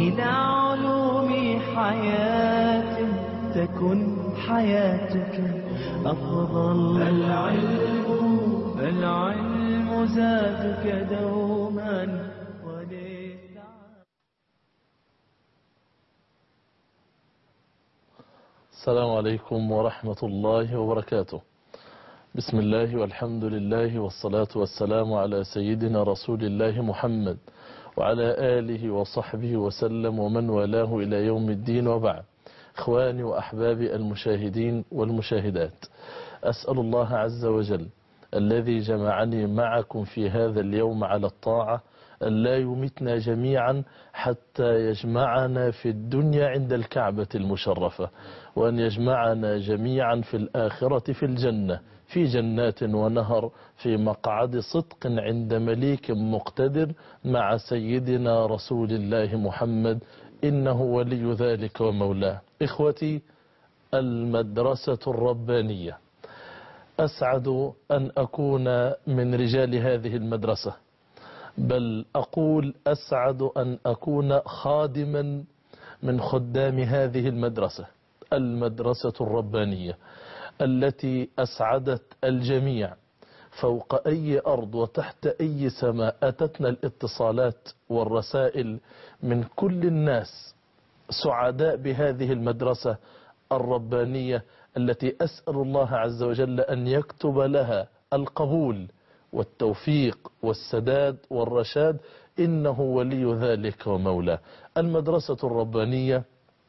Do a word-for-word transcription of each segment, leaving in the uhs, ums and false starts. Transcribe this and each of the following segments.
إلى علوم حياة تكن حياتك أفضل. العلم العلم زادك دوما وليس. السلام عليكم ورحمة الله وبركاته. بسم الله والحمد لله والصلاة والسلام على سيدنا رسول الله محمد وعلى آله وصحبه وسلم ومن والاه إلى يوم الدين، وبعد. إخواني وأحبابي المشاهدين والمشاهدات، أسأل الله عز وجل الذي جمعني معكم في هذا اليوم على الطاعة أن لا يمتنا جميعا حتى يجمعنا في الدنيا عند الكعبة المشرفة، وأن يجمعنا جميعا في الآخرة في الجنة في جنات ونهر في مقعد صدق عند مليك مقتدر مع سيدنا رسول الله محمد، إنه ولي ذلك ومولاه. إخوتي، المدرسة الربانية، أسعد أن أكون من رجال هذه المدرسة، بل أقول أسعد أن أكون خادما من خدام هذه المدرسة، المدرسة الربانية التي أسعدت الجميع فوق أي أرض وتحت أي سماء. أتتنا الاتصالات والرسائل من كل الناس سعداء بهذه المدرسة الربانية التي أسأل الله عز وجل أن يكتب لها القبول والتوفيق والسداد والرشاد، إنه ولي ذلك ومولاه. المدرسة الربانية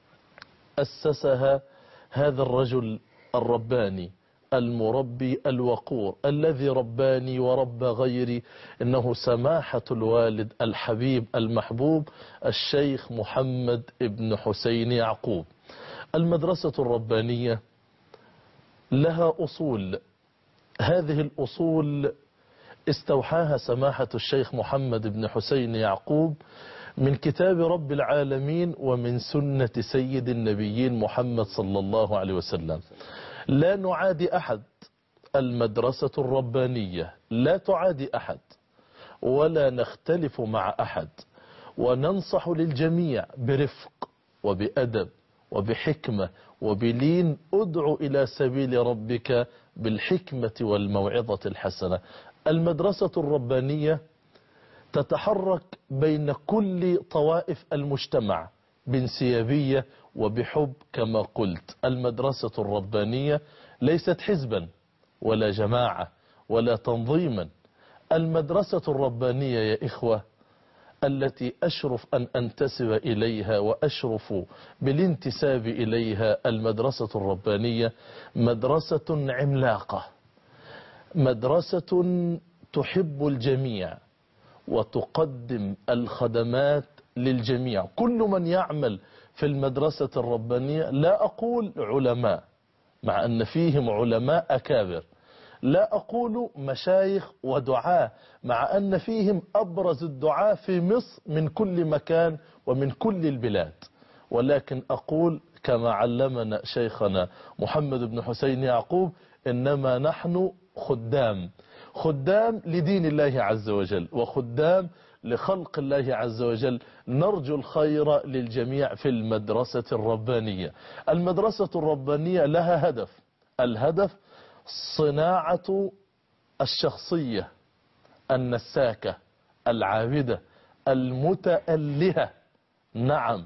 أسسها هذا الرجل الرباني المربي الوقور الذي رباني ورب غيري، إنه سماحة الوالد الحبيب المحبوب الشيخ محمد ابن حسين يعقوب. المدرسة الربانية لها أصول، هذه الأصول استوحاها سماحة الشيخ محمد بن حسين يعقوب من كتاب رب العالمين ومن سنة سيد النبيين محمد صلى الله عليه وسلم. لا نعادي أحد، المدرسة الربانية لا تعادي أحد ولا نختلف مع أحد، وننصح للجميع برفق وبأدب وبحكمة وبلين. ادعو إلى سبيل ربك بالحكمة والموعظة الحسنة. المدرسة الربانية تتحرك بين كل طوائف المجتمع بانسيابية وبحب كما قلت. المدرسة الربانية ليست حزبا ولا جماعة ولا تنظيما. المدرسة الربانية يا إخوة التي أشرف أن أنتسب إليها وأشرف بالانتساب إليها، المدرسة الربانية مدرسة عملاقة، مدرسة تحب الجميع وتقدم الخدمات للجميع. كل من يعمل في المدرسة الربانية، لا أقول علماء مع أن فيهم علماء أكابر، لا أقول مشايخ ودعاة مع أن فيهم أبرز الدعاة في مصر من كل مكان ومن كل البلاد، ولكن أقول كما علمنا شيخنا محمد بن حسين يعقوب: إنما نحن خدام، خدام لدين الله عز وجل وخدام لخلق الله عز وجل، نرجو الخير للجميع في المدرسة الربانية. المدرسة الربانية لها هدف، الهدف صناعة الشخصية النساكة العابدة المتألهة، نعم،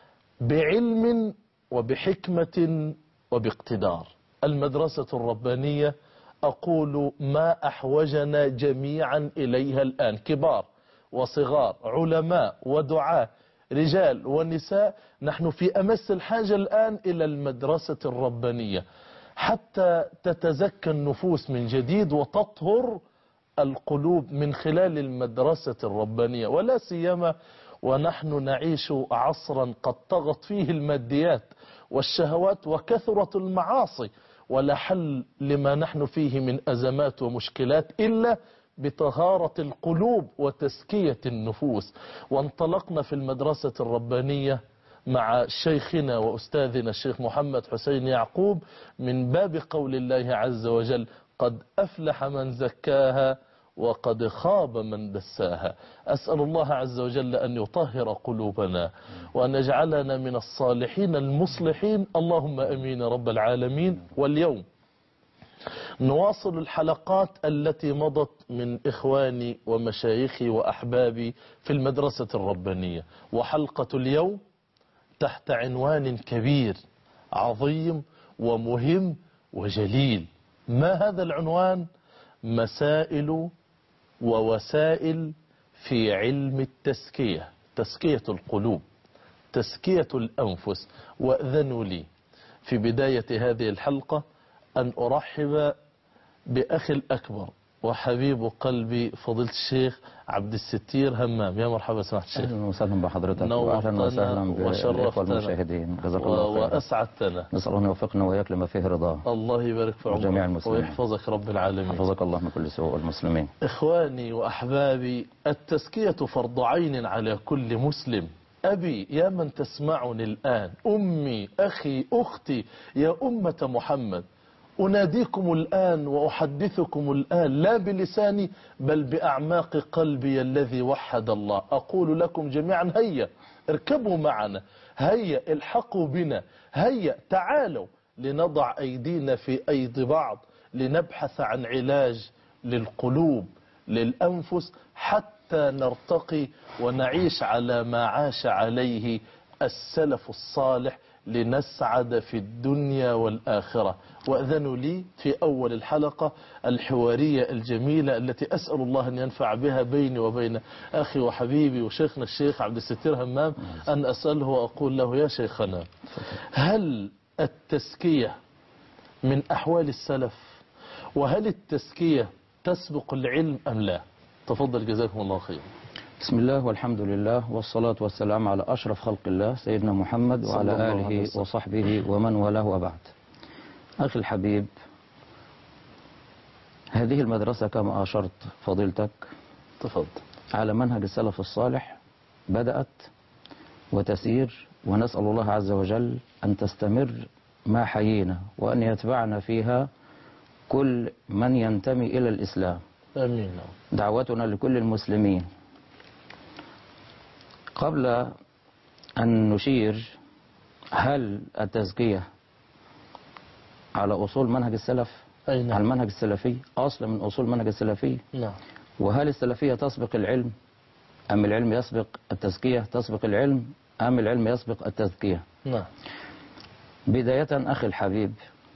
بعلم وبحكمة وباقتدار. المدرسة الربانية أقول ما أحوجنا جميعا إليها الآن، كبار وصغار، علماء ودعاة، رجال ونساء، نحن في أمس الحاجة الآن إلى المدرسة الربانية حتى تتزكى النفوس من جديد وتطهر القلوب من خلال المدرسة الربانية، ولا سيما ونحن نعيش عصرا قد طغت فيه الماديات والشهوات وكثرة المعاصي، ولا حل لما نحن فيه من أزمات ومشكلات إلا بطهارة القلوب وتزكية النفوس. وانطلقنا في المدرسة الربانية مع شيخنا وأستاذنا الشيخ محمد حسين يعقوب من باب قول الله عز وجل: قد أفلح من زكاها وقد خاب من دساها. أسأل الله عز وجل أن يطهر قلوبنا وأن يجعلنا من الصالحين المصلحين، اللهم أمين رب العالمين. واليوم نواصل الحلقات التي مضت من إخواني ومشايخي وأحبابي في المدرسة الربانية، وحلقة اليوم تحت عنوان كبير عظيم ومهم وجليل. ما هذا العنوان؟ مسائل ووسائل في علم التزكية، تزكية القلوب، تزكية الأنفس. وأذنوا لي في بداية هذه الحلقة أن أرحب بأخي الأكبر وحبيب قلبي فضيلة الشيخ عبد الستير همام. يا مرحبا سماحة الشيخ. أهلا وسهلا بحضرتك، وأهلا وسهلا بالإخوة المشاهدين. جزاك الله خيرا وأسعدتنا. نسأل الله أن يوفقنا وإياك لما فيه رضاه. الله يبارك في عمرك وجميع المسلمين ويحفظك رب العالمين. حفظك الله من كل سوء المسلمين. إخواني وأحبابي، التزكية فرض عين على كل مسلم. أبي يا من تسمعني الآن، أمي، أخي، أختي، يا أمة محمد، أناديكم الآن وأحدثكم الآن لا بلساني بل بأعماق قلبي الذي وحد الله. أقول لكم جميعا هيا اركبوا معنا، هيا الحقوا بنا، هيا تعالوا لنضع أيدينا في أيدي بعض لنبحث عن علاج للقلوب للأنفس حتى نرتقي ونعيش على ما عاش عليه السلف الصالح لنسعد في الدنيا والآخرة. وأذنوا لي في أول الحلقة الحوارية الجميلة التي أسأل الله أن ينفع بها بيني وبين أخي وحبيبي وشيخنا الشيخ عبد الستير همام، أن أسأله وأقول له يا شيخنا، هل التزكية من أحوال السلف؟ وهل التزكية تسبق العلم أم لا؟ تفضل جزاكم الله خير. بسم الله والحمد لله والصلاة والسلام على أشرف خلق الله سيدنا محمد وعلى آله وصحبه ومن والاه وبعد. أخي الحبيب، هذه المدرسة كما أشرت فضيلتك تفضل على منهج السلف الصالح بدأت وتسير، ونسأل الله عز وجل أن تستمر ما حيينا وأن يتبعنا فيها كل من ينتمي إلى الإسلام. آمين. دعوتنا لكل المسلمين. قبل أن نشير هل التزكية على أصول منهج السلف؟ أي نعم. على المنهج السلفي، أصل من أصول منهج السلفي. نعم. وهل السلفية تسبق العلم أم العلم يسبق التزكية؟ تسبق العلم أم العلم يسبق التزكية؟ نعم. بداية أخي الحبيب،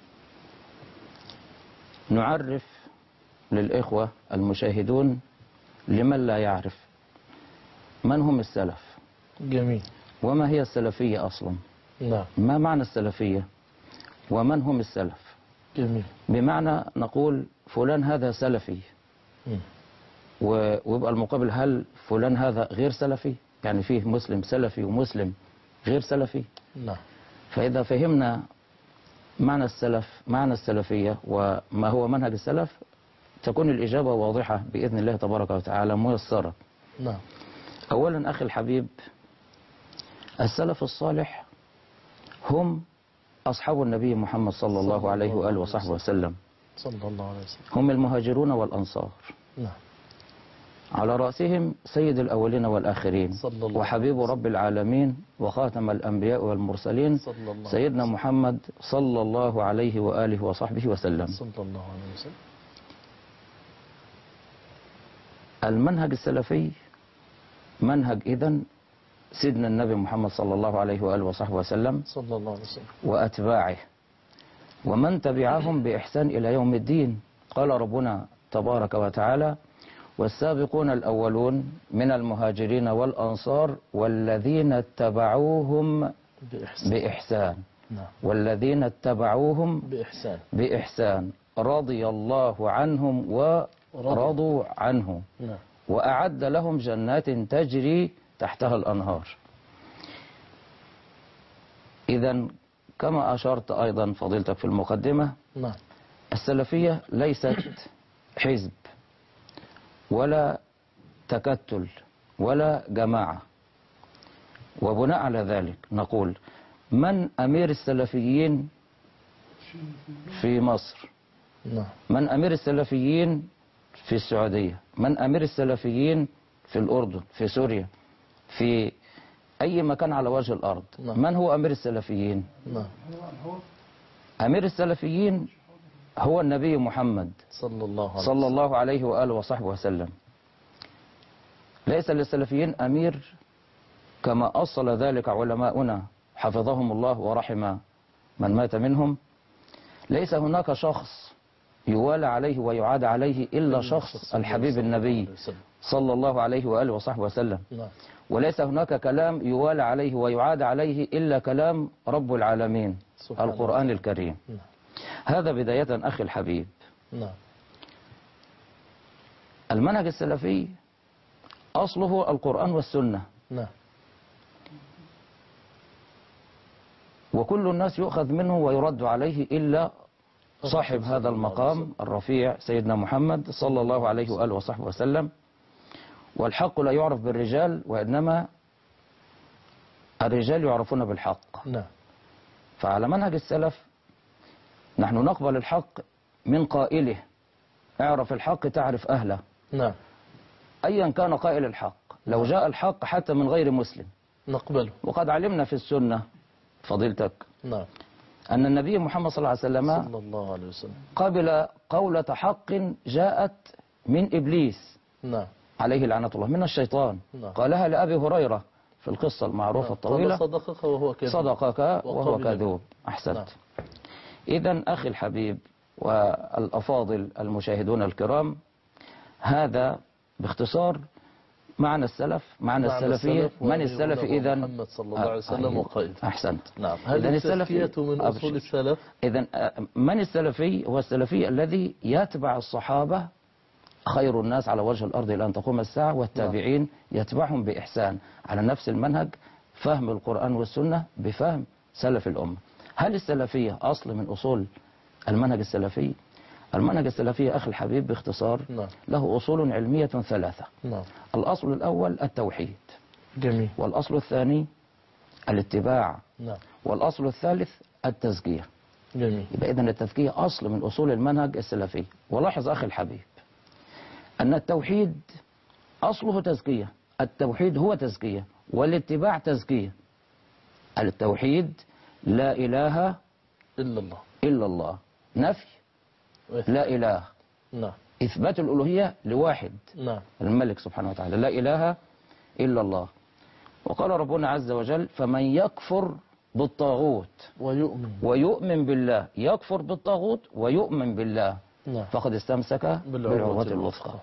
نعرف للإخوة المشاهدون لمن لا يعرف من هم السلف. جميل. وما هي السلفية أصلا؟ نعم. ما معنى السلفية ومن هم السلف؟ جميل. بمعنى نقول فلان هذا سلفي، م. ويبقى المقابل هل فلان هذا غير سلفي؟ يعني فيه مسلم سلفي ومسلم غير سلفي. نعم. فإذا فهمنا معنى السلف، معنى السلفية وما هو منهج السلف، تكون الإجابة واضحة بإذن الله تبارك وتعالى ميسرة. نعم. أولا أخي الحبيب، السلف الصالح هم أصحاب النبي محمد صلى الله عليه وآله وصحبه وسلم، صلى الله عليه وسلم. هم المهاجرون والأنصار، نعم. على رأسهم سيد الأولين والآخرين صلى الله وحبيب رب العالمين وخاتم الأنبياء والمرسلين صلى الله سيدنا محمد صلى الله عليه وآله وصحبه وسلم. صلى الله عليه وسلم. المنهج السلفي منهج إذن سيدنا النبي محمد صلى الله عليه وآله وصحبه وسلم صلى الله عليه وسلم وأتباعه ومن تبعهم بإحسان إلى يوم الدين. قال ربنا تبارك وتعالى: والسابقون الأولون من المهاجرين والأنصار والذين اتبعوهم بإحسان, بإحسان. نعم. والذين اتبعوهم بإحسان بإحسان رضي الله عنهم ورضوا عنه. نعم. وأعد لهم جنات تجري تحتها الأنهار. إذن كما أشرت أيضا فضيلتك في المقدمة، نعم. السلفية ليست حزب ولا تكتل ولا جماعة. وبناء على ذلك نقول: من أمير السلفيين في مصر؟ نعم. من أمير السلفيين في السعودية، من أمير السلفيين في الأردن، في سوريا، في أي مكان على وجه الأرض. نعم. من هو أمير السلفيين؟ نعم. أمير السلفيين هو النبي محمد صلى الله عليه صلى الله عليه وآله وصحبه وسلم. ليس للسلفيين أمير كما أصل ذلك علماؤنا حفظهم الله ورحم من مات منهم. ليس هناك شخص يوالى عليه ويعاد عليه إلا شخص الحبيب النبي صلى الله عليه وآله وصحبه وسلم. نعم. وليس هناك كلام يوالى عليه ويعاد عليه إلا كلام رب العالمين القرآن الكريم. نعم. هذا بداية أخي الحبيب. نعم. المنهج السلفي أصله القرآن والسنة، نعم. وكل الناس يؤخذ منه ويرد عليه إلا صاحب هذا المقام الرفيع سيدنا محمد صلى الله عليه وآله وصحبه وسلم. والحق لا يعرف بالرجال، وإنما الرجال يعرفون بالحق. نعم. فعلى منهج السلف نحن نقبل الحق من قائله. اعرف الحق تعرف أهله. نعم. أيا كان قائل الحق، لو جاء الحق حتى من غير مسلم نقبله. وقد علمنا في السنة فضيلتك نعم. أن النبي محمد صلى الله عليه وسلم صلى الله عليه وسلم قبل قولة حق جاءت من إبليس نعم عليه لعنة الله، من الشيطان. نعم. قالها لأبي هريرة في القصة المعروفة نعم. الطويلة: صدقك وهو كذوب. صدقك وهو وقبل. كذوب. أحسنت. نعم. إذن أخي الحبيب والأفاضل المشاهدون الكرام، هذا باختصار معنى السلف، معنى معنى السلفية. السلف من السلف إذن؟ محمد صلى الله عليه وسلم وقائد. أحسنت. نعم. إذن هذه السلفي التزكية من أصول السلف. إذن من السلفي؟ هو السلفي الذي يتبع الصحابة خير الناس على وجه الأرض إلى أن تقوم الساعة، والتابعين يتبعهم بإحسان على نفس المنهج، فهم القرآن والسنة بفهم سلف الأمة. هل السلفية أصل من أصول المنهج السلفي؟ المنهج السلفي أخي الحبيب باختصار نعم. له أصول علمية ثلاثة. نعم. الأصل الأول التوحيد، جميل. والأصل الثاني الاتباع، نعم. والأصل الثالث التزكية. جميل. يبقى إذن التزكية أصل من أصول المنهج السلفي. ولاحظ أخي الحبيب أن التوحيد أصله تزكية، التوحيد هو تزكية، والاتباع تزكية. التوحيد لا إله إلا الله. إلا الله، نفي لا إله، نعم. إثبات الألوهية لواحد نعم. الملك سبحانه وتعالى، لا إله إلا الله. وقال ربنا عز وجل: فمن يكفر بالطاغوت ويؤمن ويؤمن بالله، يكفر بالطاغوت ويؤمن بالله نعم. فقد استمسك بالعروة الوثقى.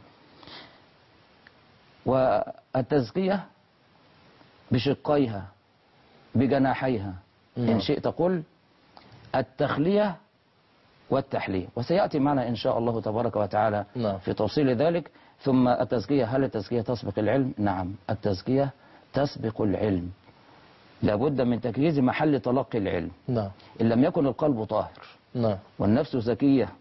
والتزكية بشقيها بجناحيها، نعم. إن شئت قل التخلية والتحلية، وسيأتي معنا إن شاء الله تبارك وتعالى نعم. في تفصيل ذلك. ثم التزكية، هل التزكية تسبق العلم؟ نعم، التزكية تسبق العلم. لابد من تجهيز محل تلقي العلم. نعم. إن لم يكن القلب طاهر نعم. والنفس زكية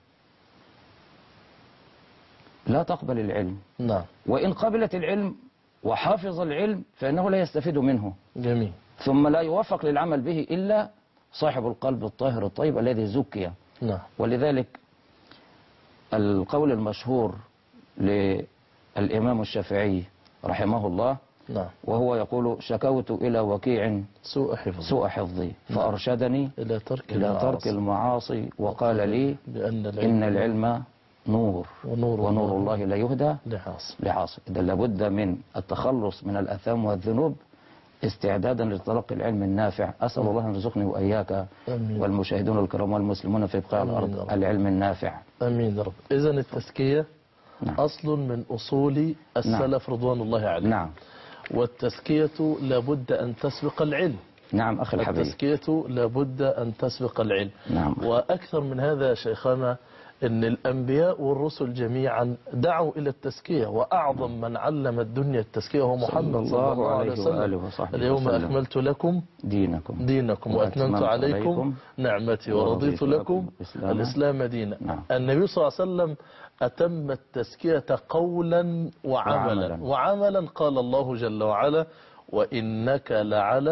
لا تقبل العلم. نعم. وإن قبلت العلم وحافظ العلم فإنه لا يستفيد منه، جميل. ثم لا يوفق للعمل به إلا صاحب القلب الطاهر الطيب الذي زكي. نعم. ولذلك القول المشهور للإمام الشافعي رحمه الله، نعم. وهو يقول: شكوت إلى وكيع سوء حفظ سوء حفظي فأرشدني إلى ترك إلى ترك المعاصي المعاصي وقال لي: بأن إن العلم نور ونور, ونور الله لا يهدى لحاصل. لعاصي. إذا لابد من التخلص من الآثام والذنوب استعدادا لتلقي العلم النافع. أسأل الله أن يرزقني وإياك آمين. والمشاهدون الكرام والمسلمون في بقاع آمين الأرض يا رب. العلم النافع. أمين يا رب. إذن التزكية نعم. أصل من أصول السلف رضوان الله عليهم. نعم. والتزكية لابد أن تسبق العلم. نعم أخي الحبيب. التزكية لابد أن تسبق العلم. نعم. وأكثر من هذا يا شيخنا، أن الأنبياء والرسل جميعا دعوا إلى التزكية، وأعظم من علم الدنيا التزكية هو محمد صلى الله عليه وسلم. اليوم أكملت لكم دينكم دينكم وأتممت عليكم نعمتي ورضيت لكم الإسلام, الإسلام دينا. نعم. النبي صلى الله عليه وسلم أتم التزكية قولا وعملا. وعملا. وعملا قال الله جل وعلا: وإنك لعلى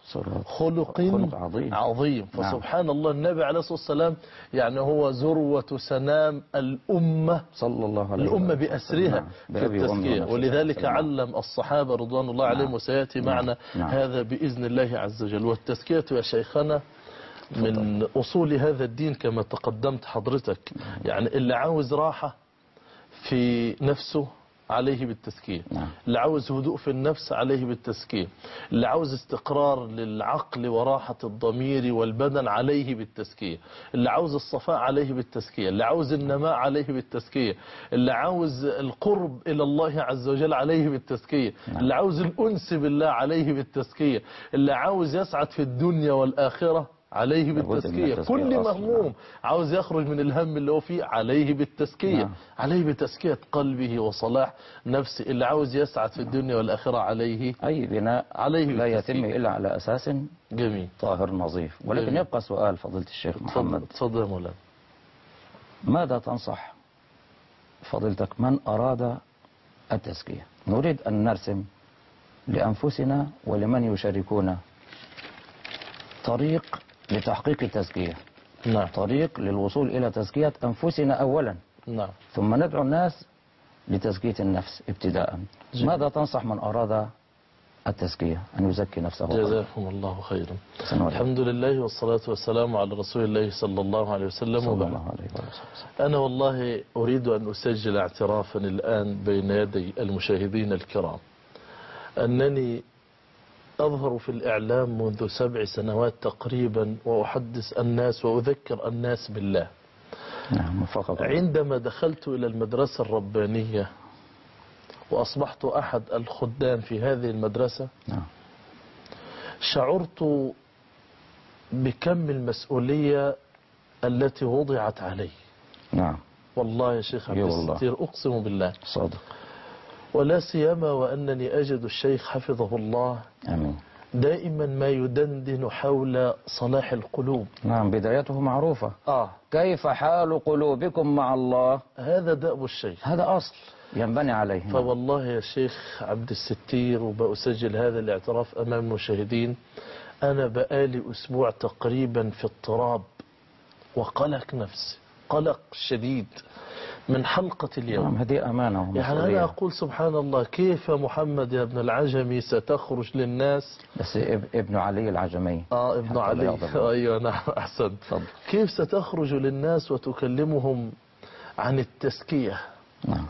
خلق خلق عظيم, عظيم. فسبحان نعم. الله النبي عليه الصلاة والسلام يعني هو ذروة سنام الأمة صلى الله عليه الأمة بأسرها نعم. في التزكية، ولذلك علم الصحابة رضوان الله عليهم نعم. وسيأتي نعم. معنا نعم. هذا بإذن الله عز وجل. والتزكية يا شيخنا من أصول هذا الدين كما تقدمت حضرتك. يعني اللي عاوز راحة في نفسه عليه بالتزكية، اللي عاوز هدوء في النفس عليه بالتزكية، اللي عاوز استقرار للعقل وراحة الضمير والبدن عليه بالتزكية، اللي عاوز الصفاء عليه بالتزكية، اللي عاوز النماء عليه بالتزكية، اللي عاوز القرب إلى الله عز وجل عليه بالتزكية، اللي عاوز الأنس بالله عليه بالتزكية، اللي عاوز يسعد في الدنيا والآخرة عليه بالتزكية. كل مهموم عاوز يخرج من الهم اللي هو فيه عليه بالتزكية نعم. عليه بتزكية قلبه وصلاح نفسه. اللي عاوز يسعد في الدنيا والآخرة عليه أي بناء عليه لا يتم إلا على أساس جميل طاهر نظيف. ولكن جميل. يبقى سؤال فضيلة الشيخ محمد، تفضل يا مولانا، ماذا تنصح فضيلتك من أراد التزكية؟ نريد أن نرسم لأنفسنا ولمن يشاركونا طريق لتحقيق التزكية نعم. طريق للوصول إلى تزكية أنفسنا أولا نعم. ثم ندعو الناس لتزكية النفس ابتداء. جميل. ماذا تنصح من أراد التزكية أن يزكي نفسه؟ جزاكم الله خيرا. الحمد لله والصلاة والسلام على رسول الله صلى الله عليه وسلم. صلى الله عليه وسلم. أنا والله أريد أن أسجل اعترافا الآن بين يدي المشاهدين الكرام أنني أظهر في الإعلام منذ سبع سنوات تقريبا وأحدث الناس وأذكر الناس بالله. نعم. عندما دخلت إلى المدرسة الربانية وأصبحت أحد الخدام في هذه المدرسة نعم. شعرت بكم المسؤولية التي وضعت علي. نعم. والله يا شيخ عبد الستير أقسم بالله صادق. ولا سيما وأنني أجد الشيخ حفظه الله آمين دائما ما يدندن حول صلاح القلوب. نعم. بدايته معروفة. آه. كيف حال قلوبكم مع الله؟ هذا دأب الشيخ، هذا أصل ينبني عليه. فوالله يا شيخ عبد الستير وبأسجل هذا الاعتراف أمام المشاهدين، أنا بقالي أسبوع تقريبا في اضطراب وقلق نفسي، قلق شديد من حلقة اليوم. نعم. هذه أمانة ومسؤولية. يعني أنا أقول سبحان الله، كيف محمد يا ابن العجمي ستخرج للناس؟ بس ابن علي العجمي. آه ابن علي. أيوة نعم أحسن. طب. كيف ستخرج للناس وتكلمهم عن التزكية؟ نعم.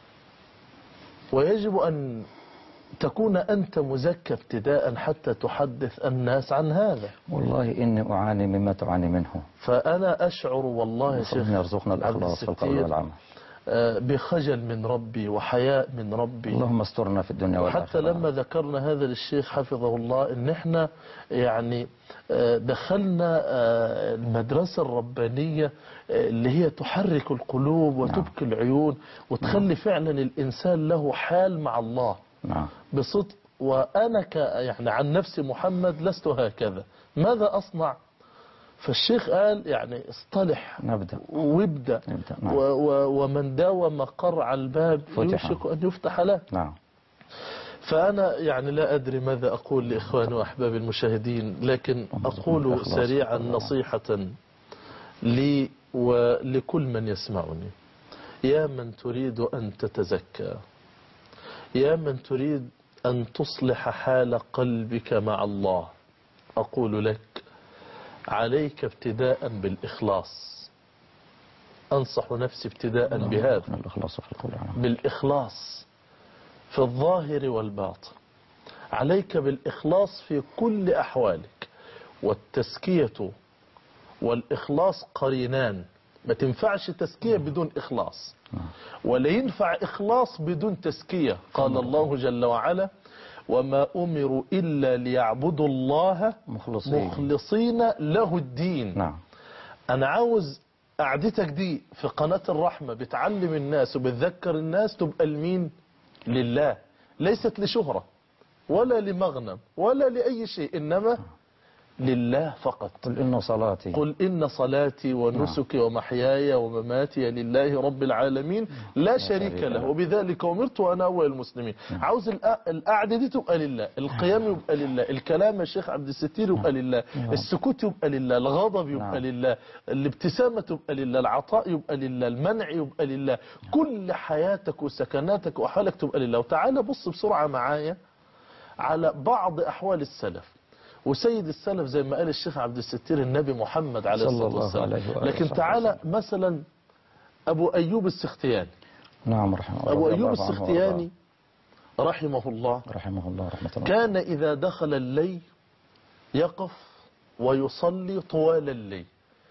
ويجب أن تكون أنت مزكى ابتداء حتى تحدث الناس عن هذا. والله إني أعاني مما تعاني منه. فأنا أشعر والله يا شيخ يرزقنا الإخلاص في القول والعمل بخجل من ربي وحياء من ربي. اللهم استرنا في الدنيا والآخرة. حتى لما ذكرنا هذا للشيخ حفظه الله إن احنا يعني دخلنا المدرسة الربانية اللي هي تحرك القلوب وتبكي العيون وتخلي فعلا الإنسان له حال مع الله نعم. بصدق. وأنا ك يعني عن نفسي محمد لست هكذا، ماذا أصنع؟ فالشيخ قال يعني اصطلح نبدأ وابدأ. نعم. و و ومن داوم قرع الباب يوشك أن يفتح له. نعم. فأنا يعني لا أدري ماذا أقول لإخواني وأحباب المشاهدين، لكن أقول سريعا نصيحة لي ولكل من يسمعني. يا من تريد أن تتزكى، يا من تريد أن تصلح حال قلبك مع الله، أقول لك عليك ابتداء بالإخلاص. أنصح نفسي ابتداء بهذا، بالإخلاص في الظاهر والباطن. عليك بالإخلاص في كل أحوالك، والتزكية والإخلاص قرينان. ما تنفعش تزكية بدون إخلاص، ولا ينفع إخلاص بدون تزكية. قال الله جل وعلا وما أمروا إلا ليعبدوا الله مخلصين, مخلصين له الدين. نعم. أنا عاوز قعدتك دي في قناة الرحمة بتعلم الناس وبتذكر الناس تبقى لمين؟ لله، ليست لشهرة ولا لمغنم ولا لأي شيء، إنما لله فقط. قل إن صلاتي قل إن صلاتي ونسكي ومحياي ومماتي لله رب العالمين لا شريك له وبذلك أمرت وأنا أول المسلمين. عاوز القعدة دي تبقى لله، القيام يبقى لله، الكلام يا شيخ عبد الستير يبقى لله، السكوت يبقى لله، الغضب يبقى لله، الابتسامة تبقى لله، العطاء يبقى لله، المنع يبقى لله، كل حياتك وسكناتك وأحوالك تبقى لله. وتعالى بص بسرعة معايا على بعض أحوال السلف. وسيد السلف زي ما قال الشيخ عبد الستير النبي محمد عليه الصلاة والسلام. لكن تعالى مثلا أبو أيوب السختياني. نعم رحمه الله. أبو أيوب السختياني رحمه الله رحمه الله رحمة الله كان إذا دخل الليل يقف ويصلي طوال الليل.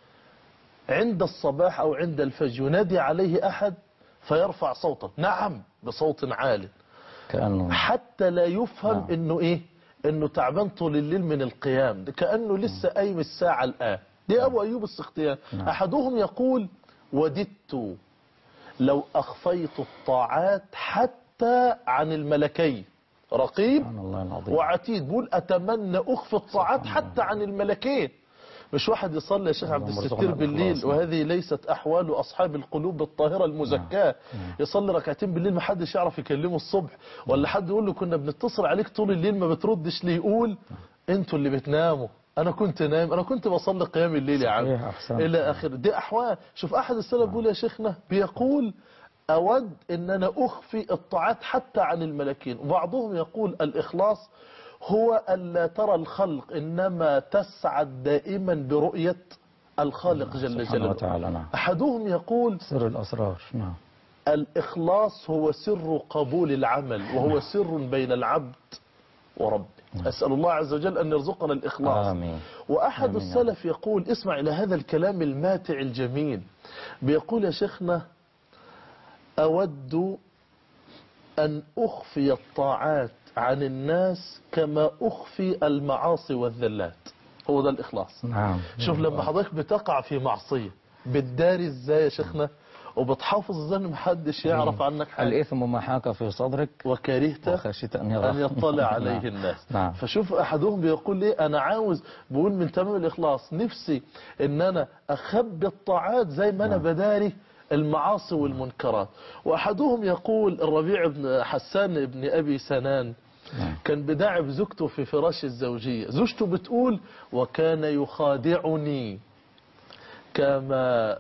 عند الصباح أو عند الفجر ينادي عليه أحد فيرفع صوته، نعم بصوت عال، كأنه حتى لا يفهم نعم. إنه إيه، انه تعبان طول الليل من القيام، كأنه لسه قايم الساعة الآن. دي أبو أيوب السختياني. أحدهم يقول وددت لو أخفيت الطاعات حتى عن الملكين، رقيب وعتيد، بقول أتمنى أخفي الطاعات حتى عن الملكين. مش واحد يصلي يا شيخ عبد الستير بالليل، وهذه ليست أحوال أصحاب القلوب الطاهرة المزكاة، يصلي ركعتين بالليل ما حدش يعرف يكلمه الصبح، ولا حد يقول له كنا بنتصل عليك طول الليل ما بتردش ليه، يقول انتوا اللي بتناموا، انا كنت نايم، انا كنت بصلي قيام الليل يا عم الى اخر. دي احوال. شوف احد السلف بيقول يا شيخنا، بيقول اود ان انا اخفي الطاعات حتى عن الملكين. وبعضهم يقول الاخلاص هو ألا ترى الخلق، إنما تسعد دائما برؤية الخالق جل جلاله. أحدهم يقول سر الأسرار. نعم. الإخلاص هو سر قبول العمل، وهو سر بين العبد وربه. أسأل الله عز وجل أن يرزقنا الإخلاص. آمين. وأحد آمين. السلف يقول، اسمع إلى هذا الكلام الماتع الجميل، بيقول يا شيخنا أود أن أخفي الطاعات عن الناس كما أخفي المعاصي والذلات. هو ده الإخلاص. نعم. شوف لما حضرتك بتقع في معصية بتداري ازاي يا شيخنا، وبتحافظ ازاي ان محدش يعرف عنك حاجة. الإثم ما حاك في صدرك وكرهت وخشيت أن, أن يطلع عليه الناس. نعم. فشوف أحدهم بيقول لي أنا عاوز، بقول من تمام الإخلاص نفسي ان أنا أخبي الطاعات زي ما أنا بداري المعاصي والمنكرات. وأحدهم يقول الربيع بن حسان بن أبي سنان كان بداعب زوجته في فراش الزوجية، زوجته بتقول وكان يخادعني كما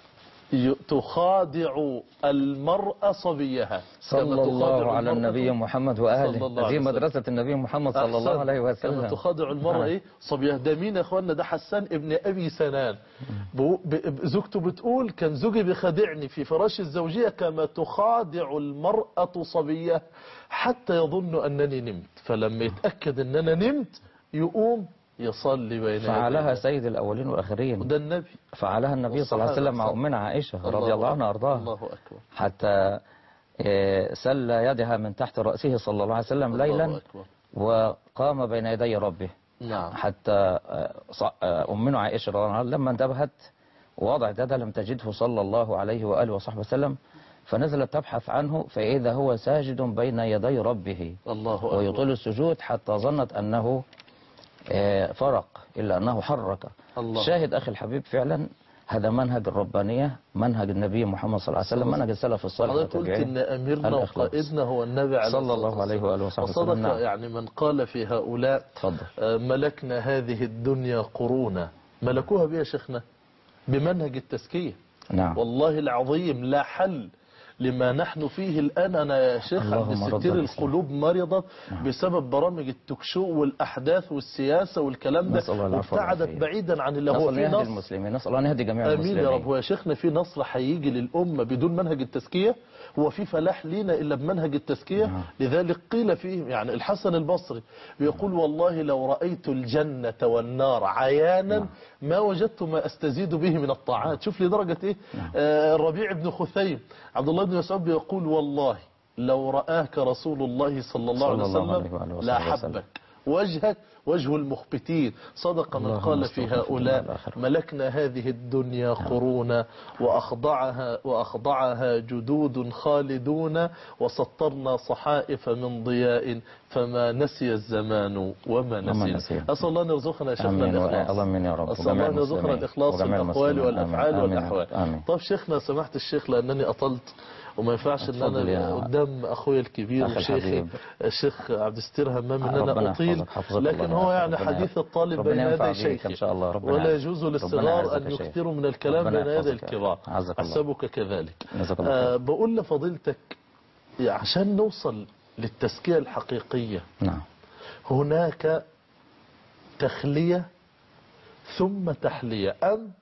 تخادع المرأة صبيها. صلى الله على النبي محمد وآله. هذه مدرسة النبي محمد صلى الله عليه وسلم. كما تخادع المرأة ايه صبيها. ده مين يا اخوانا؟ ده حسان ابن ابي سنان. زوجته بتقول كان زوجي بيخادعني في فراش الزوجية كما تخادع المرأة صبيها حتى يظن انني نمت، فلما يتأكد ان انا نمت يقوم يصلي بين يديه. فعلها سيد الأولين والآخرين، وده النبي فعلها النبي صلى الله عليه وسلم مع أمنا عائشة رضي الله عنها وأرضاها. الله أكبر. حتى سل يدها من تحت رأسه صلى الله عليه وسلم ليلا وقام بين يدي ربه. نعم. حتى أمنا عائشة رضي الله عنها لما انتبهت ووضعت يدها لم تجده صلى الله عليه وآله وصحبه وسلم، فنزلت تبحث عنه فإذا هو ساجد بين يدي ربه. الله أكبر. ويطيل السجود حتى ظنت أنه فرق إلا أنه حرك. الله. شاهد أخي الحبيب، فعلا هذا منهج الربانية، منهج النبي محمد صلى الله عليه وسلم، منهج السلف الصالح. حضرتك قلت إن أميرنا وقائدنا هو النبي عليه صلى الله عليه وآله وصحبه وسلم. وصدق يعني من قال في هؤلاء تفضل. ملكنا هذه الدنيا قرونا، ملكوها بها شيخنا بمنهج التزكية. نعم. والله العظيم لا حل لما نحن فيه الآن. أنا يا شيخ عبد الستير القلوب مرضت بسبب برامج التوكشو والأحداث والسياسة والكلام ده، وابتعدت بعيدا عن الله. هو في نصر المسلمين، نسأل الله أن يهدي جميع المسلمين. آمين يا رب. هو يا شيخنا في نصر هيجي للأمة بدون منهج التزكية؟ هو في فلاح لينا إلا بمنهج التزكية؟ نعم. لذلك قيل فيه يعني الحسن البصري بيقول والله لو رأيت الجنة والنار عيانا نعم. ما وجدت ما أستزيد به من الطاعات. شوف لدرجة إيه. نعم. آه الربيع بن خثيم عبد الله بن مسعود بيقول والله لو رآك رسول الله صلى الله عليه وسلم لا حبك وجهك وجه المخبتين. صدق من قال في هؤلاء ملكنا هذه الدنيا قرونا وأخضعها, وأخضعها جدود خالدون وسطرنا صحائف من ضياء فما نسي الزمان وما نسي. أسأل الله أن يرزقنا يا شيخنا الإخلاص. أسأل الله أن يرزقنا الإخلاص في الأقوال والأفعال والأحوال. طب شيخنا سمحت الشيخ لأنني أطلت وما ينفعش ان انا قدام اخويا الكبير وشيخي الشيخ عبد الستير همام ان انا اطيل، لكن هو يعني حديث الطالب بين يدي شيخي ولا يجوز للصغار ان يكثروا من الكلام بين يدي الكبار. حسبك كذلك. آه بقول لفضيلتك عشان نوصل للتزكية الحقيقية نعم هناك تخلية ثم تحلية أم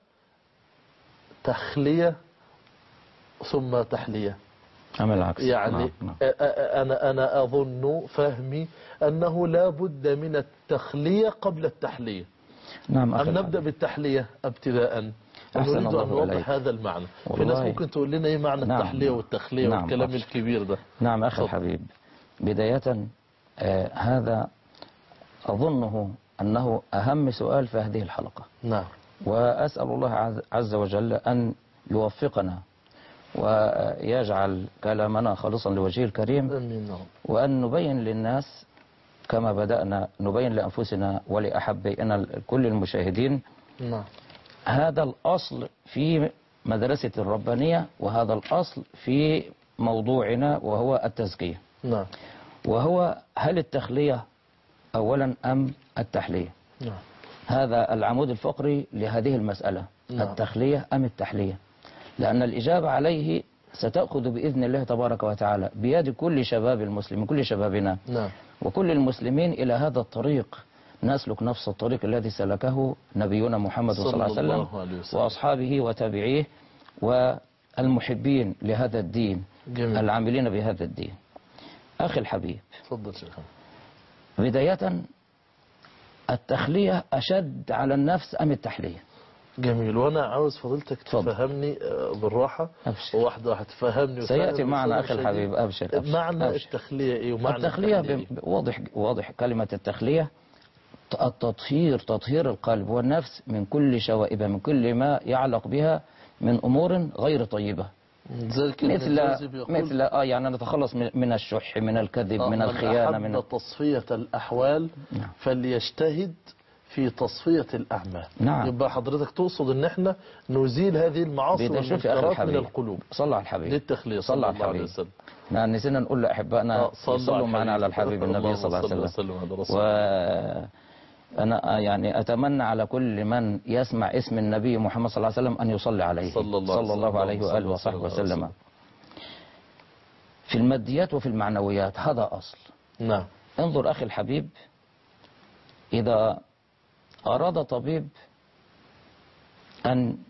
تخلية ثم تحلية أم العكس؟ يعني نعم. نعم. أنا أنا أظن فهمي أنه لا بد من التخلية قبل التحلية. نعم أم نبدأ بالتحلية ابتداء؟ نريد أن نوضح هذا المعنى. في ناس ممكن تقول لنا إيه معنى نعم. التحلية والتخلية نعم. والكلام الكبير ده. نعم أخي الحبيب، بداية آه هذا أظنه أنه أهم سؤال في هذه الحلقة. نعم. وأسأل الله عز وجل أن يوفقنا ويجعل كلامنا خالصا لوجهه الكريم. أمين. وأن نبين للناس كما بدأنا نبين لأنفسنا ولأحبائنا كل المشاهدين. نعم. هذا الأصل في مدرسة الربانية، وهذا الأصل في موضوعنا وهو التزكية. نعم. وهو هل التخلية أولا أم التحلية؟ نعم. هذا العمود الفقري لهذه المسألة. نعم. التخلية أم التحلية؟ لأن الإجابة عليه ستأخذ بإذن الله تبارك وتعالى بيد كل شباب المسلمين، كل شبابنا. نعم. وكل المسلمين إلى هذا الطريق، نسلك نفس الطريق الذي سلكه نبينا محمد صلى الله عليه وسلم وأصحابه وتابعيه والمحبين لهذا الدين. جميل. العاملين بهذا الدين. أخي الحبيب، تفضل شيخنا. بداية التخلية أشد على النفس أم التحلية؟ جميل. وانا عاوز فضيلتك تفهمني بالراحة واحدة واحدة تفهمني. سيأتي معنا أخي الحبيب. أبشر, أبشر. معنى أبشر. التخلية إيه ومعنى التخلية, التخلية واضح واضح كلمة التخلية التطهير، تطهير القلب والنفس من كل شوائبها، من كل ما يعلق بها من أمور غير طيبة. مثل مثل اه يعني نتخلص من الشح، من الكذب، من الخيانة، من تصفية الأحوال. نعم. فليجتهد في تصفية الأعمال. نعم. يبقى حضرتك تقصد ان احنا نزيل هذه المعاصي والمنكرات من القلوب. صلى على الحبيب. للتخلية صلى الله عليه وسلم. نعم. نسينا نقول لأحبائنا صلوا معنا على الحبيب النبي صلى الله عليه وسلم. وأنا يعني أتمنى على كل من يسمع اسم النبي محمد صلى الله عليه وسلم أن يصلي عليه صلى الله, صلى الله عليه وآله وصحبه وسلم. في الماديات وفي المعنويات هذا أصل. نعم. انظر أخي الحبيب، إذا أراد طبيب أن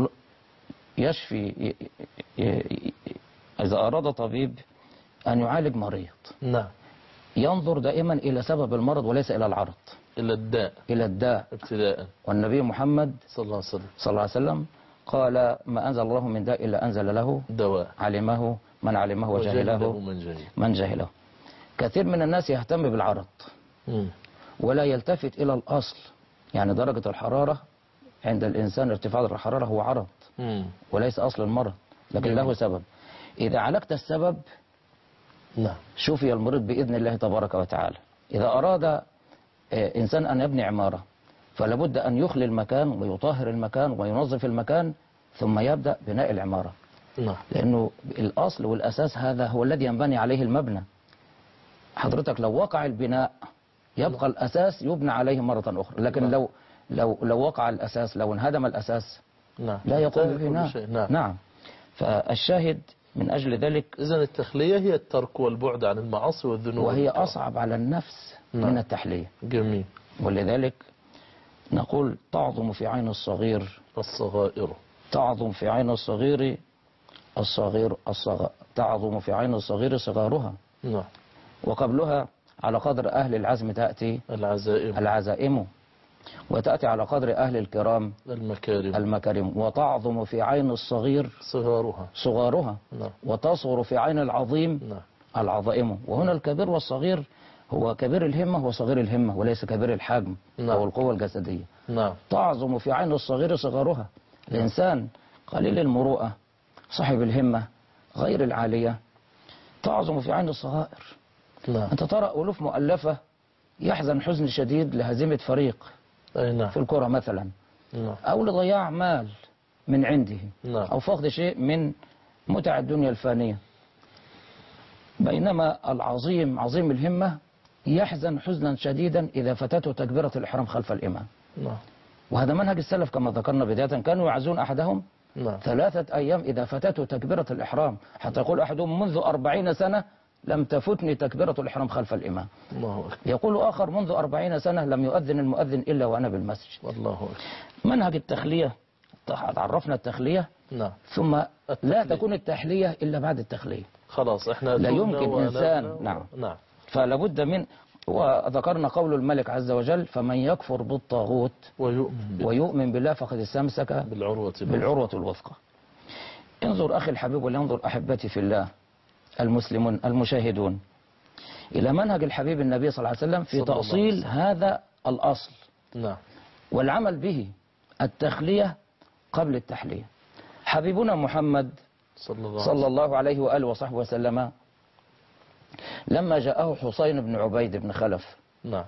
يشفي، إذا أراد طبيب أن يعالج مريض. نعم. ينظر دائما إلى سبب المرض وليس إلى العرض. إلى الداء. إلى الداء ابتداء. والنبي محمد صلى الله عليه وسلم صلى الله عليه وسلم قال: ما أنزل الله من داء إلا أنزل له دواء، علمه من علمه وجهله من جهله. من جهله. كثير من الناس يهتم بالعرض م. ولا يلتفت إلى الأصل. يعني درجة الحرارة عند الإنسان، ارتفاع الحرارة هو عرض م. وليس أصل المرض، لكن م. له سبب. إذا عالجت السبب نعم شفي المريض بإذن الله تبارك وتعالى. إذا أراد إنسان أن يبني عمارة فلا بد أن يخلي المكان ويطهر المكان وينظف المكان ثم يبدأ بناء العمارة. نعم. لأنه الأصل والأساس هذا هو الذي ينبني عليه المبنى. حضرتك لو وقع البناء يبقى الأساس يبنى عليه مرة أخرى، لكن نعم. لو لو لو وقع الأساس، لو انهدم الأساس نعم. لا يقوم بناء. نعم. نعم. فالشاهد من أجل ذلك، إذن التخلية هي الترك والبعد عن المعاصي والذنوب، وهي أصعب على النفس نعم. من التحلية. جميل. ولذلك نقول: تعظم في عين الصغير الصغائر، تعظم في عين الصغير الصغير الصغ... تعظم في عين الصغير صغارها. نعم. وقبلها على قدر أهل العزم تأتي العزائم العزائم وتأتي على قدر أهل الكرام المكارم المكارم وتعظم في عين الصغير صغارها صغارها نعم. وتصغر في عين العظيم نعم. العظائم. وهنا الكبير والصغير هو كبير الهمة هو صغير الهمة وليس كبير الحجم نعم. أو القوة الجسدية. نعم. تعظم في عين الصغير صغارها. الإنسان قليل المروءة صاحب الهمة غير العالية تعظم في عين الصغائر. نعم. أنت ترى ألوف مؤلفة يحزن حزن شديد لهزيمة فريق أي نعم. في الكرة مثلا، نعم. أو لضياع مال من عنده، نعم. أو فقد شيء من متع الدنيا الفانية. بينما العظيم عظيم الهمة يحزن حزنا شديدا إذا فاتته تكبيرة الإحرام خلف الإمام. نعم. وهذا منهج السلف كما ذكرنا بداية، كانوا يعزون أحدهم نعم. ثلاثة أيام إذا فاتته تكبيرة الإحرام، حتى يقول أحدهم منذ أربعين سنة لم تفتني تكبيرة الإحرام خلف الإمام. الله أكبر. يقول آخر منذ أربعين سنة لم يؤذن المؤذن إلا وأنا بالمسجد. الله أكبر. منهج التخلية، عرفنا التخلية، نعم. ثم التخلية. لا تكون التحلية إلا بعد التخلية. خلاص احنا لا تبنا يمكن ونبنا إنسان و... نعم نعم. فلا بد من، وذكرنا قول الملك عز وجل فمن يكفر بالطاغوت ويؤمن بالله, ويؤمن بالله فقد استمسك بالعروة بالعروة الوثقى. انظر أخي الحبيب ولينظر أحبتي في الله المسلمون المشاهدون إلى منهج الحبيب النبي صلى الله عليه وسلم في تأصيل هذا الأصل. نعم. والعمل به، التخلية قبل التحلية. حبيبنا محمد صلى الله, صلى الله عليه وآله وصحبه وسلم لما جاءه حسين بن عبيد بن خلف نعم.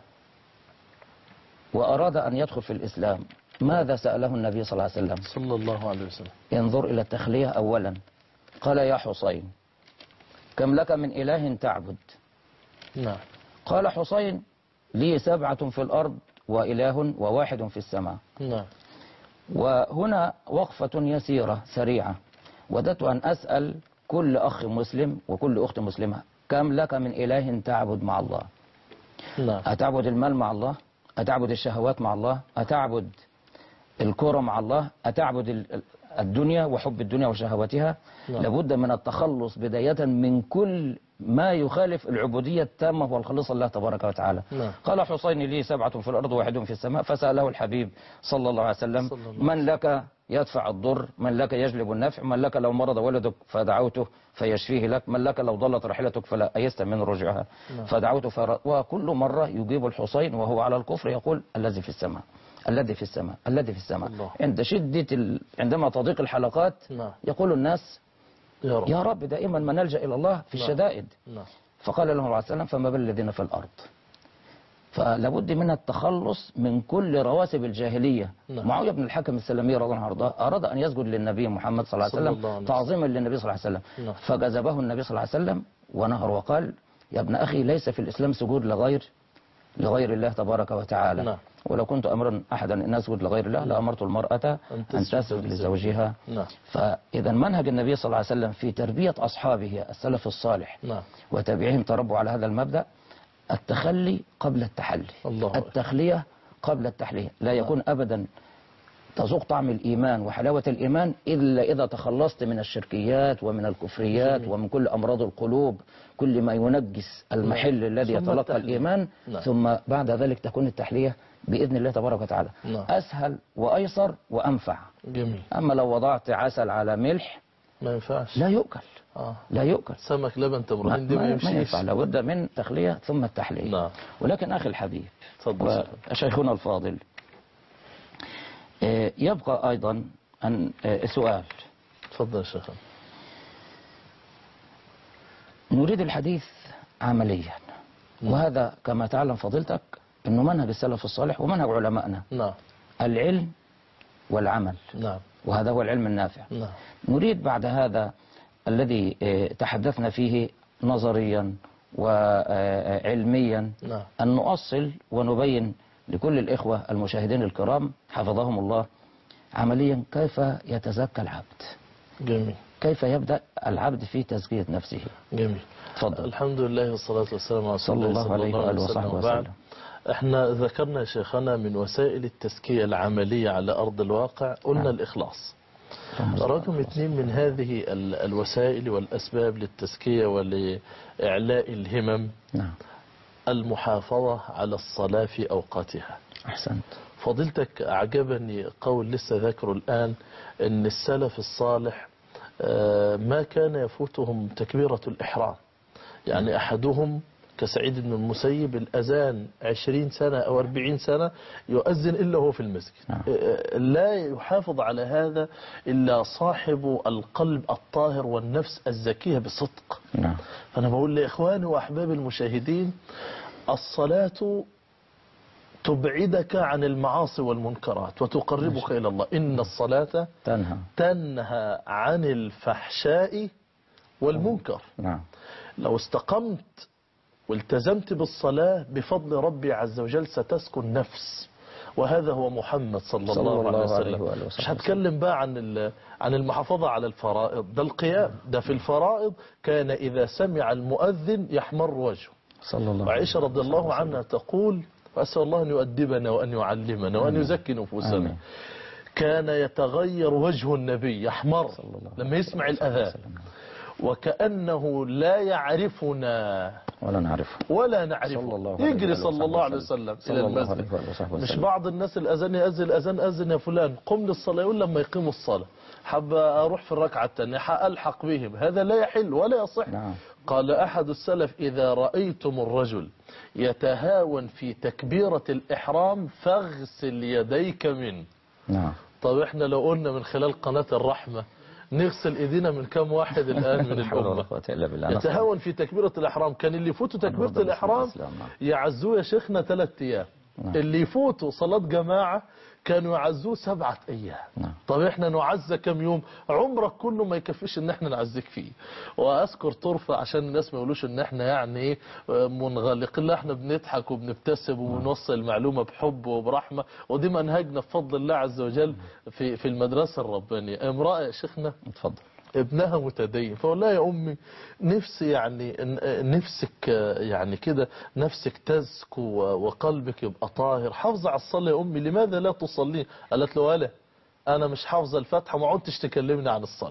وأراد أن يدخل في الإسلام، ماذا سأله النبي صلى الله عليه وسلم؟ صلى الله عليه وسلم انظر إلى التخلية أولا. قال يا حسين كم لك من إله تعبد؟ نعم. قال حسين لي سبعة في الأرض وإله وواحد في السماء. نعم. وهنا وقفة يسيرة سريعة، وددت أن أسأل كل أخ مسلم وكل أخت مسلمة كم لك من إله تعبد مع الله؟ نعم. أتعبد المال مع الله؟ أتعبد الشهوات مع الله؟ أتعبد الكرة مع الله؟ أتعبد الدنيا وحب الدنيا وشهواتها؟ نعم. لابد من التخلص بداية من كل ما يخالف العبودية التامة والخالصة لله تبارك وتعالى. نعم. قال حسين لي سبعة في الأرض وواحد في السماء. فسأله الحبيب صلى الله عليه وسلم صلى الله من لك يدفع الضر، من لك يجلب النفع، من لك لو مرض ولدك فدعوته فيشفيه لك، من لك لو ضلت رحلتك فلا أيست من رجعها نعم. فدعوته فر... وكل مرة يجيب الحسين وهو على الكفر يقول الذي في السماء الذي في السماء الذي في السماء. الله. عند شدة ال... عندما تضيق الحلقات نعم. يقول الناس يا رب, يا رب دائما ما نلجأ إلى الله في نعم. الشدائد. نعم. فقال لهم عليه السلام فما بال الذين في الأرض. فلابد من التخلص من كل رواسب الجاهلية. نعم. معاوية بن الحكم السلمي رضي الله عنه أراد أن يسجد للنبي محمد صلى الله عليه وسلم تعظيما للنبي صلى الله عليه وسلم. نعم. فجذبه النبي صلى الله عليه وسلم ونهر وقال يا ابن أخي ليس في الإسلام سجود لغير لغير الله تبارك وتعالى. نعم. ولو كنت أمرا أحدا أن أسجد لغير الله لأمرت المرأة أن تسجد لزوجها. نعم. فإذا منهج النبي صلى الله عليه وسلم في تربية أصحابه السلف الصالح نعم. وتابعيهم تربوا على هذا المبدأ، التخلي قبل التحلي، الله التخلية قبل التحلية. لا يكون أبدا تذوق طعم الإيمان وحلاوة الإيمان إلا إذا تخلصت من الشركيات ومن الكفريات جميل. ومن كل أمراض القلوب، كل ما ينجس المحل نعم. الذي ثم يتلقى التحلية. الإيمان. نعم. ثم بعد ذلك تكون التحلية بإذن الله تبارك وتعالى. نعم. أسهل وأيسر وأنفع. جميل. أما لو وضعت عسل على ملح ما ينفعش. لا يؤكل. آه. لا يؤكل. سمك لبن تمر هندي ما ما يمشيش. ينفع، لابد من تخلية ثم التحلية. نعم. ولكن أخي الحبيب تفضل. وشيخنا الفاضل، يبقى أيضا أن سؤال. تفضل شيخنا. نريد الحديث عمليا، وهذا كما تعلم فضيلتك أنه منهج السلف الصالح ومنهج علمائنا. نعم. العلم والعمل. نعم. وهذا هو العلم النافع. نعم. نريد بعد هذا الذي تحدثنا فيه نظريا وعلميا نعم. أن نؤصل ونبين لكل الإخوة المشاهدين الكرام حفظهم الله عمليا كيف يتزكى العبد. جميل. كيف يبدأ العبد في تزكية نفسه. جميل. تفضل. الحمد لله والصلاة والسلام على رسول صلى الله الله عليه وآله وصحبه وسلم. احنا ذكرنا يا شيخنا من وسائل التزكية العملية على أرض الواقع قلنا نعم. الإخلاص. رقم اثنين من هذه الوسائل والأسباب للتزكية ولإعلاء الهمم نعم. المحافظة على الصلاة في أوقاتها. أحسنت. فضيلتك أعجبني قول لسه ذكره الآن أن السلف الصالح ما كان يفوتهم تكبيرة الإحرام. يعني أحدهم كسعيد بن المسيب الأذان عشرين سنة أو أربعين سنة يؤذن إلا هو في المسجد. نعم. لا يحافظ على هذا إلا صاحب القلب الطاهر والنفس الزكية بصدق. نعم. فأنا بقول لإخواني وأحباب المشاهدين الصلاة تبعدك عن المعاصي والمنكرات وتقربك إلى الله. إن الصلاة تنهى تنهى عن الفحشاء والمنكر. نعم. لو استقمت والتزمت بالصلاة بفضل ربي عز وجل ستسكن نفس، وهذا هو محمد صلى, صلى الله, الله عليه عليه وسلم. وآله مش هتكلم بقى عن عن المحافظة على الفرائض، ده القيام ده في الفرائض كان إذا سمع المؤذن يحمر وجهه. صلى الله عليه وعائشة رضي الله عنها تقول وأسأل الله أن يؤدبنا وأن يعلمنا وأن يزكي نفوسنا. آمين. كان يتغير وجه النبي يحمر لما يسمع الأذان وكأنه لا يعرفنا ولا نعرفه ولا نعرفه. يجري صلى الله عليه وسلم إلى المسجد. مش بعض الناس الأذان يأذن الأذان أذن يا فلان قم للصلاة، يقول لما يقيموا الصلاة حب أروح في الركعة الثانية ألحق بهم، هذا لا يحل ولا يصح. نعم. قال أحد السلف إذا رأيتم الرجل يتهاون في تكبيرة الإحرام فاغسل يديك منه. نعم. طب احنا لو قلنا من خلال قناة الرحمة نغسل ايدينا من كم واحد الآن من الأمة يتهاون في تكبيرة الإحرام. كان اللي يفوتوا تكبيرة الإحرام يعزوه يا شيخنا ثلاث أيام. اللي يفوتوا صلاة جماعة كانوا يعزوه سبعة أيام. نعم. طب احنا نعزى كم يوم؟ عمرك كله ما يكفيش ان احنا نعزيك فيه. واذكر طرفة عشان الناس ما يقولوش ان احنا يعني ايه منغلقين، لا احنا بنضحك وبنبتسم وبنوصل المعلومة بحب وبرحمة، ودي منهجنا بفضل الله عز وجل في في المدرسة الربانية. امرأة يا شيخنا اتفضل ابنها متدين فقول لها يا أمي نفسي يعني نفسك يعني كده نفسك تزكو وقلبك يبقى طاهر، حافظة على الصلاة يا أمي لماذا لا تصلين؟ قالت له ولا أنا مش حافظة الفاتحة ما عدتش تكلمني عن الصلاة.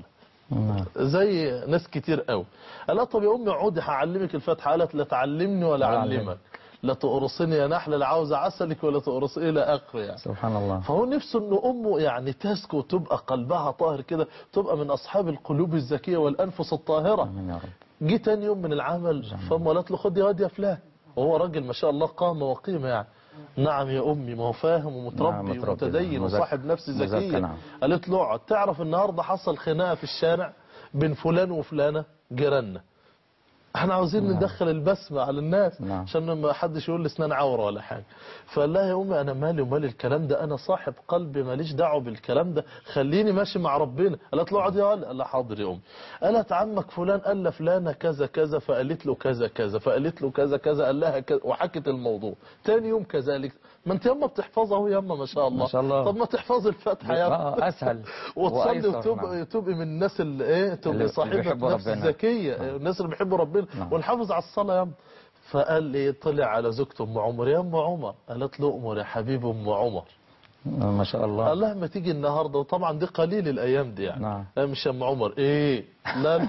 زي ناس كتير قوي. قالت طب يا أمي عودي هعلمك الفاتحة. قالت لا تعلمني ولا أعلمك، لا تقرصني يا نحلة لا عاوز عسلك ولا تقرصي إلى آخره يعني. سبحان الله. فهو نفسه إن أمه يعني تزكو وتبقى قلبها طاهر كده، تبقى من أصحاب القلوب الزكية والأنفس الطاهرة. آمين يا رب. جه تاني يوم من العمل فأمه قالت له خد يا واد يا فلان، وهو راجل ما شاء الله قامة وقيمة يعني. نعم يا أمي ما هو فاهم ومتربي نعم ومتدين وصاحب نفس زكية. نعم. قالت له اقعد، تعرف النهاردة حصل خناقة في الشارع بين فلان وفلانة جيراننا، احنا عاوزين نعم. ندخل البسمة على الناس نعم. عشان ما حدش يقول لي اسنان عورة ولا حاجة. فقال لها يا أمي أنا مالي ومال الكلام ده، أنا صاحب قلبي ماليش دعوه بالكلام ده، خليني ماشي مع ربنا. قالت له اقعد يا ولد. قال لها حاضر يا أمي. قالت عمك فلان قال لفلانة كذا كذا فقالت له كذا كذا فقالت له كذا كذا قال لها كذا وحكت الموضوع. تاني يوم كذلك. ما انت ياما بتحفظها اهو ياما ما شاء الله. ما شاء الله. طب ما تحفظي الفاتحة ياما اسهل وتصلي وتبقي تبقي من الناس اللي ايه تبقي صاحبة نفس ذكية، الناس اللي بيحبوا ربنا ونحافظ على الصلاة ياما. فقال لي طلع على زوجته ام عمر يا ام عمر. قالت له امر يا حبيب ام عمر. ما شاء الله. قال لها ما تيجي النهارده، وطبعا دي قليل الايام دي يعني. نعم. مش ام عمر ايه لا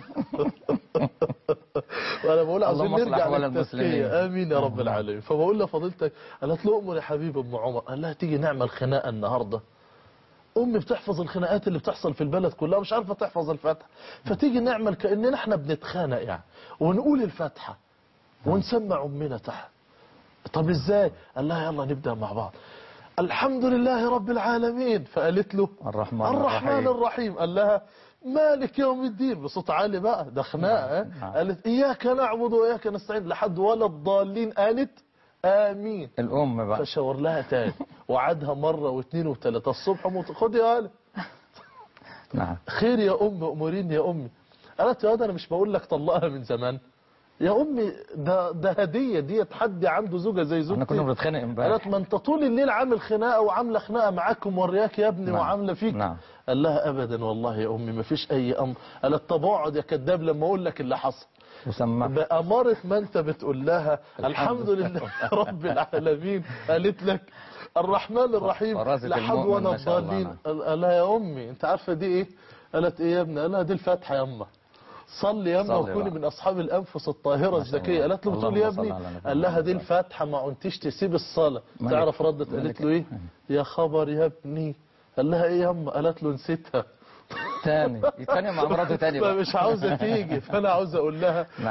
وانا بقول عايزين نرجع للتزكية. امين يا رب العالمين. فبقول لها فضيلتك، قالت له امر يا حبيب ام عمر. قال لها تيجي نعمل خناقه النهارده. امي بتحفظ الخناقات اللي بتحصل في البلد كلها مش عارفه تحفظ الفاتحه، فتيجي نعمل كاننا احنا بنتخانق يعني ونقول الفاتحه ونسمع امنا تحت. طب ازاي؟ قال لها يلا نبدا مع بعض. الحمد لله رب العالمين. فقالت له الرحمن, الرحمن الرحيم. الرحيم. قال لها مالك يوم الدين بصوت عالي بقى، ده خناقه. قالت اياك نعبد واياك نستعين لحد ولا الضالين قالت امين. الام بقى فشاور لها تاني وعدها مره واثنين وثلاثه الصبح موت. خد يا ولد. نعم. خير يا ام امورين يا امي. قالت يا ولد انا مش بقول لك طلقها من زمان يا امي، ده ده هديه دي تحدي عنده زوجه زي زوجتي. احنا كنا بنتخانق امبارح. قالت ما انت طول الليل عامل خناقه وعامله خناقه معاك ومورياك يا ابني. نعم. وعامله فيك. نعم. قال لها ابدا والله يا امي ما فيش اي امر. قالت طب اقعد يا كذاب لما اقول لك اللي حصل. وسمع بأمارة ما انت بتقول لها الحمد لله رب العالمين قالت لك الرحمن الرحيم لحد وانا الضالين. قال لها يا امي انت عارفه دي ايه؟ قالت ايه يا ابني؟ قال لها دي الفاتحه يا اما. صلي يا اما وكوني من اصحاب الانفس الطاهره الزكيه. قالت له بتقول يا ابني؟ قال لها دي الفاتحه ما عنتش تسيب الصلاه. تعرف ردت قالت له ايه؟ يا خبر يا ابني. قال لها ايه يا اما؟ قالت له نسيتها تاني يتخانق مع مراته تاني بقى. فمش عاوزه تيجي. فانا عاوز اقول لها نعم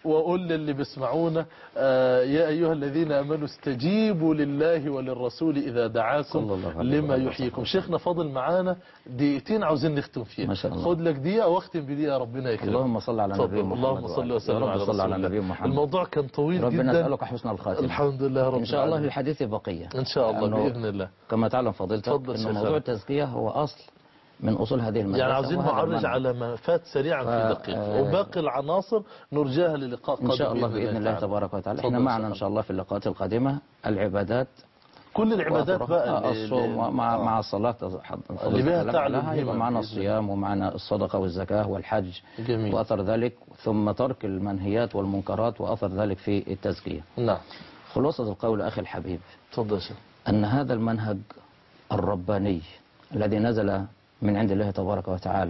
وأقول للي بيسمعونا آه يا أيها الذين آمنوا استجيبوا لله وللرسول إذا دعاكم لما يحييكم. شيخنا فاضل معانا دقيقتين عاوزين نختم فيها. خد لك دقيقة واختم بدقيقة، ربنا يكرمك. اللهم صل على نبي محمد. اللهم صل وسلم على رسول الله. نبي محمد. الموضوع كان طويل ربنا جدا. ربنا يسألك حسن الخاتمة. الحمد لله رب العالمين. إن شاء الله للحديث بقية. إن شاء الله بإذن الله. كما تعلم فضيلتك إن موضوع التزكية هو أصل من أصول هذه المدرسة. يعني عاوزين نعرج على ما فات سريعا ف... في دقيقة، وباقي العناصر نرجاها للقاء قادم إن شاء الله بإذن الله تبارك وتعالى. احنا معنا إن شاء الله في اللقاءات القادمة العبادات، كل العبادات بقى، الصوم مع مع الصلاة اللي بها تعلم، يبقى معنا الصيام ومعنا الصدقة والزكاة والحج. جميل. وأثر ذلك ثم ترك المنهيات والمنكرات وأثر ذلك في التزكية. نعم. خلاصة القول أخي الحبيب، تفضل. أن هذا المنهج الرباني الذي نزل من عند الله تبارك وتعالى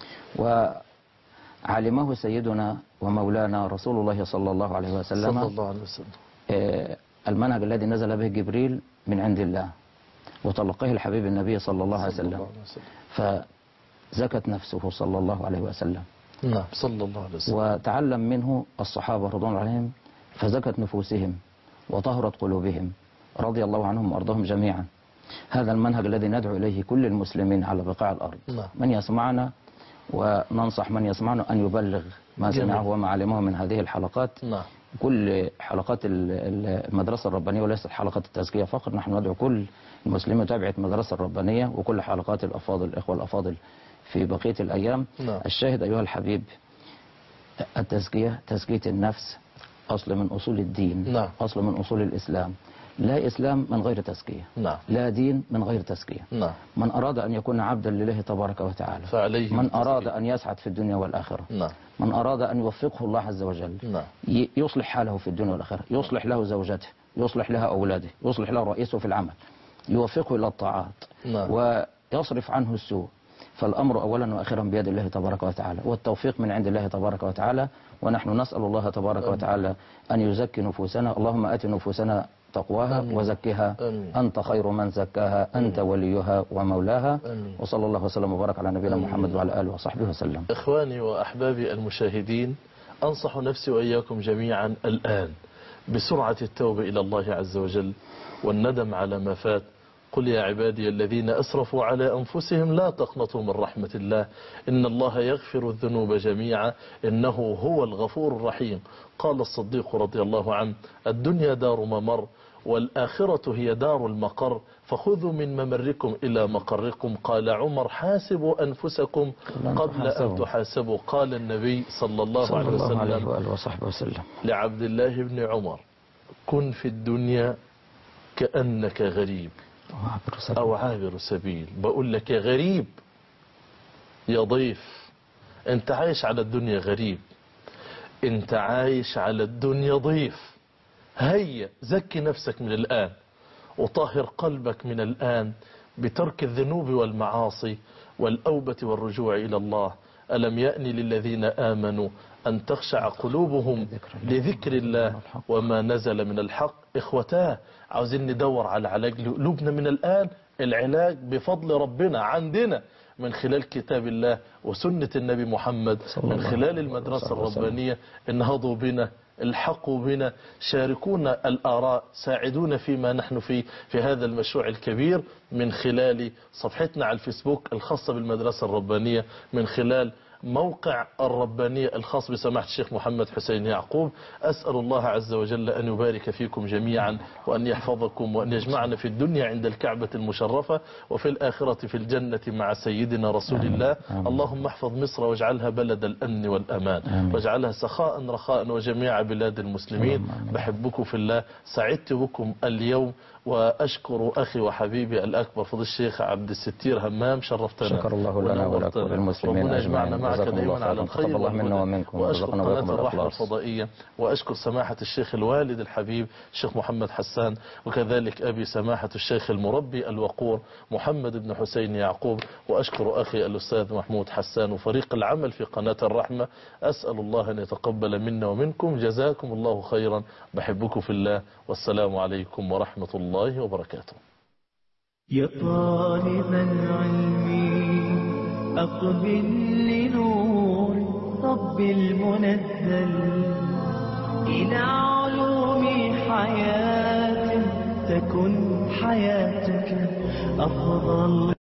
وعلمه سيدنا ومولانا رسول الله صلى الله عليه وسلم، صلى الله عليه وسلم، المنهج الذي نزل به جبريل من عند الله وتلقيه الحبيب النبي صلى الله عليه وسلم، فزكت نفسه صلى الله عليه وسلم. نعم صلى الله عليه وسلم. وتعلم منه الصحابة رضوان الله عليهم فزكت نفوسهم وطهرت قلوبهم رضي الله عنهم وأرضهم جميعا. هذا المنهج الذي ندعو إليه كل المسلمين على بقاع الأرض. نعم. من يسمعنا وننصح من يسمعنا أن يبلغ ما سمعه وما علمه من هذه الحلقات. نعم. كل حلقات المدرسة الربانية وليست حلقات التزكية فقط، نحن ندعو كل المسلمين متابعة المدرسة الربانية وكل حلقات الأفاضل الإخوة الأفاضل في بقية الأيام. نعم. الشاهد أيها الحبيب، التزكية تزكية النفس أصل من أصول الدين. نعم. أصل من أصول الإسلام. لا إسلام من غير تزكية. نعم. لا دين من غير تزكية. نعم. من أراد أن يكون عبدا لله تبارك وتعالى فعليه من أراد أن يسعد في الدنيا والآخرة. نعم. من أراد أن يوفقه الله عز وجل. نعم. يصلح حاله في الدنيا والآخرة، يصلح له زوجته، يصلح لها أولاده، يصلح له رئيسه في العمل، يوفقه إلى الطاعات. نعم. ويصرف عنه السوء. فالأمر أولا وأخيرا بيد الله تبارك وتعالى، والتوفيق من عند الله تبارك وتعالى. ونحن نسأل الله تبارك أمين. وتعالى أن يزكي نفوسنا. اللهم آت نفوسنا تقواها أمين. وزكها أمين. أنت خير من زكاها أنت أمين. وليها ومولاها أمين. وصلى الله وسلم وبارك على نبينا محمد وعلى آله وصحبه وسلم. إخواني وأحبابي المشاهدين، أنصح نفسي وإياكم جميعا الآن بسرعة التوبة إلى الله عز وجل والندم على ما فات. قل يا عبادي الذين أسرفوا على أنفسهم لا تقنطوا من رحمة الله إن الله يغفر الذنوب جميعا إنه هو الغفور الرحيم. قال الصديق رضي الله عنه: الدنيا دار ممر والآخرة هي دار المقر فخذوا من ممركم إلى مقركم. قال عمر: حاسبوا أنفسكم قبل أن تحاسبوا. قال النبي صلى الله عليه وسلم, وسلم لعبد الله بن عمر: كن في الدنيا كأنك غريب أو عابر سبيل. بقول لك يا غريب يا ضيف، انت عايش على الدنيا غريب، انت عايش على الدنيا ضيف. هيا زكي نفسك من الآن وطهر قلبك من الآن بترك الذنوب والمعاصي والأوبة والرجوع إلى الله. ألم يأن للذين آمنوا أن تخشع قلوبهم لذكر الله وما نزل من الحق. إخوتاه، عاوزين ندور على علاج قلوبنا من الآن. العلاج بفضل ربنا عندنا من خلال كتاب الله وسنة النبي محمد، من خلال المدرسة الربانية. انهضوا بنا، الحقوا بنا، شاركونا الآراء، ساعدونا فيما نحن فيه في هذا المشروع الكبير من خلال صفحتنا على الفيسبوك الخاصة بالمدرسة الربانية، من خلال موقع الربانية الخاص بسماحة الشيخ محمد حسين يعقوب. أسأل الله عز وجل أن يبارك فيكم جميعا وأن يحفظكم وأن يجمعنا في الدنيا عند الكعبة المشرفة وفي الآخرة في الجنة مع سيدنا رسول الله. اللهم احفظ مصر واجعلها بلد الأمن والأمان، واجعلها سخاء رخاء وجميع بلاد المسلمين. بحبكم في الله، سعدت بكم اليوم، وأشكر أخي وحبيبي الأكبر فضل الشيخ عبد الستير همام. شرفتنا. شكر الله لنا ولكم المسلمين ربنا يجمعنا معك دائما على الخير. الله منا ومنكم. وأشكر قناة الرحمة الفضائية، وأشكر سماحة الشيخ الوالد الحبيب الشيخ محمد حسان، وكذلك أبي سماحة الشيخ المربي الوقور محمد بن حسين يعقوب، وأشكر أخي الأستاذ محمود حسان وفريق العمل في قناة الرحمة. أسأل الله أن يتقبل منا ومنكم. جزاكم الله خيرا. بحبكم في الله، والسلام عليكم ورحمة الله وبركاته. يا طالب العلم أقبل لنور رب المنزل إلى علوم حياة تكن حياتك أفضل.